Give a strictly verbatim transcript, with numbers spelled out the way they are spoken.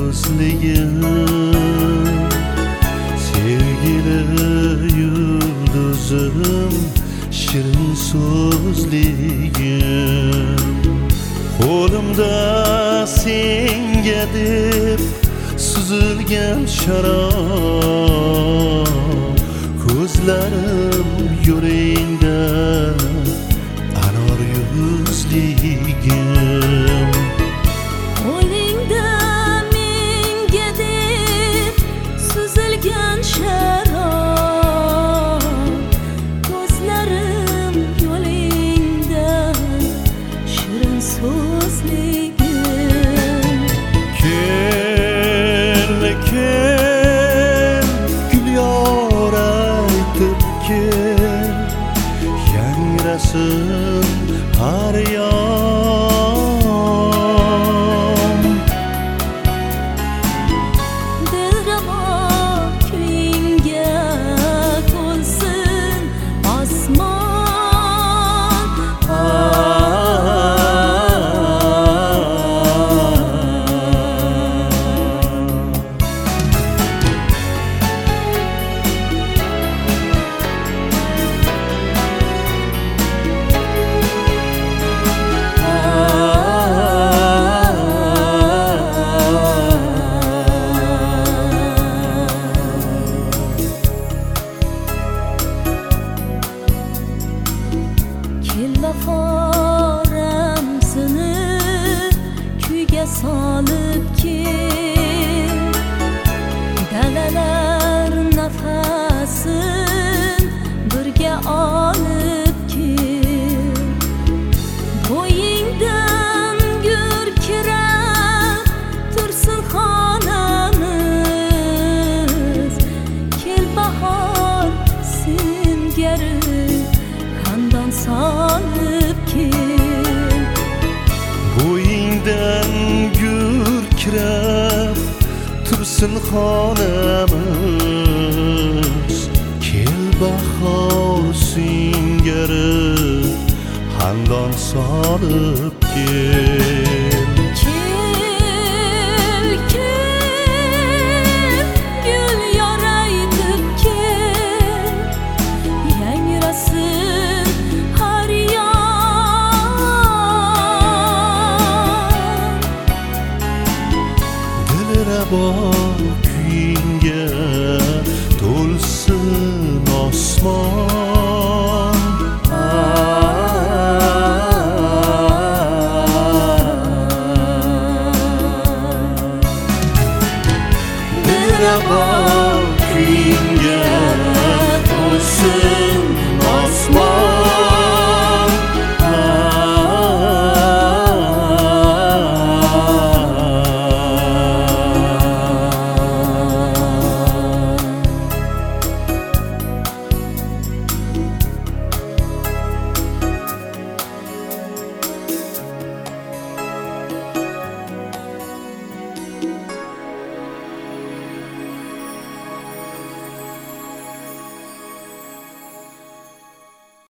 so'zligim, sevgili yulduzim, shirin so'zligim. Qo'limda senga deb suzilgan sharob, ko'zlarim yo'lingda anor yuzligim. Qo'lingda menga deb suzilgan sharob, ko'zlarim yo'lingda shirin so'zligim. Kel, kel, gul yor aytib kel, yangrasin har yon. Dilrabo kuyingga to'lsin osmon. Kel vafo ramzini kuyga solib kel, dalalar nafasin birga olib kel. Bo'yingdan gurkirab tursin xonamiz, kel bahor singari xandon solib kel. Bo'yingdan gurkirab tursin xonamiz, kel bahor singari xandon solib kel. Kel, kel, gul yor aytib kel, yangrasin har yon. Dilrabo kuyingga to'lsin osmon. Dilrabo kuyingga to'lsin